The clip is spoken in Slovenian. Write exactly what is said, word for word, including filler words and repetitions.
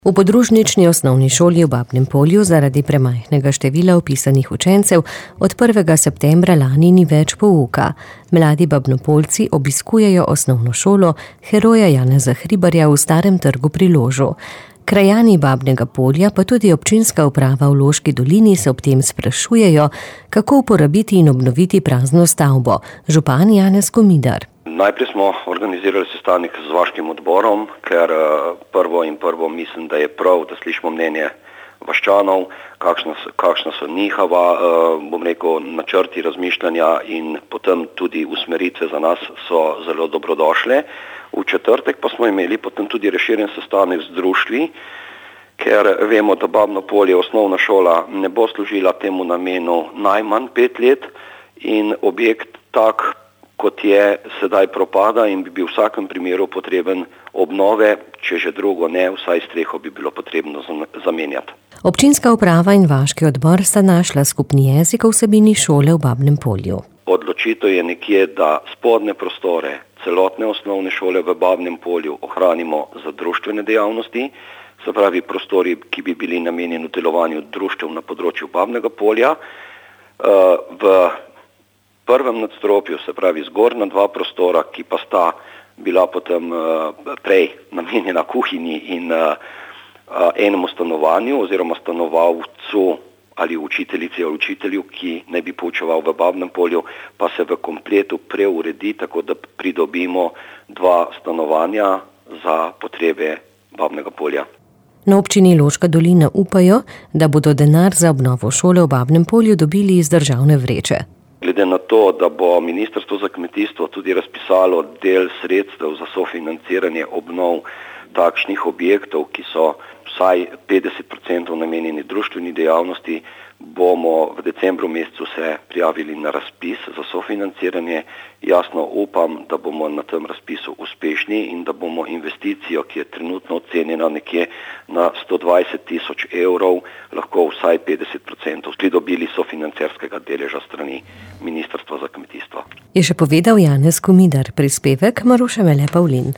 V podružnični osnovni šoli v Babnem Polju zaradi premajhnega števila vpisanih učencev od prvega septembra lani ni več pouka. Mladi Babnopoljci obiskujejo osnovno šolo heroja Janeza Hribarja v Starem trgu pri Ložu. Krajani Babnega Polja pa tudi občinska uprava v Loški dolini se ob tem sprašujejo, kako uporabiti in obnoviti prazno stavbo. Župan Janez Komidar. Najprej smo organizirali sestanek z vaškim odborom, ker prvo in prvo mislim, da je prav, da slišimo mnenje vaščanov, kakšna so, kakšna so njihova, bom rekel, načrti razmišljanja in potem tudi usmeritve za nas so zelo dobrodošle. V četrtek pa smo imeli potem tudi razširjen sestanek z društvi, ker vemo, da Babno Polje osnovna šola ne bo služila temu namenu najmanj pet let in objekt tak, kot je, sedaj propada in bi bil v vsakem primeru potreben obnove, če že drugo ne, vsaj streho bi bilo potrebno zamenjati. Občinska uprava in vaški odbor sta našla skupni jezik o vsebini šole v Babnem Polju. Odločitev je nekje, da spodnje prostore celotne osnovne šole v Babnem Polju ohranimo za društvene dejavnosti, se pravi prostori, ki bi bili namenjeni delovanju društev na področju Babnega Polja. V prvem nadstropju, se pravi zgornja dva prostora, ki pa sta bila potem prej namenjena kuhinji in enemu stanovanju oziroma stanovalcu ali učiteljici ali učitelju, ki ne bi poučeval v Babnem Polju, pa se v kompletu preuredi, tako da pridobimo dva stanovanja za potrebe Babnega Polja. Na občini Loška dolina upajo, da bodo denar za obnovo šole v Babnem Polju dobili iz državne vreče. Glede na to, da bo Ministrstvo za kmetijstvo tudi razpisalo del sredstev za sofinanciranje obnov takšnih objektov, ki so vsaj petdeset procentov namenjeni društveni dejavnosti, bomo v decembru mesecu se prijavili na razpis za sofinanciranje. Jasno upam, da bomo na tem razpisu uspešni in da bomo investicijo, ki je trenutno ocenjena nekje na sto dvajset tisoč evrov, lahko vsaj petdeset procentov pridobili sofinancerskega deleža strani Ministrstva za kmetijstvo. Je še povedal Janez Komidar, prispevek Maruša Mele Pavlin.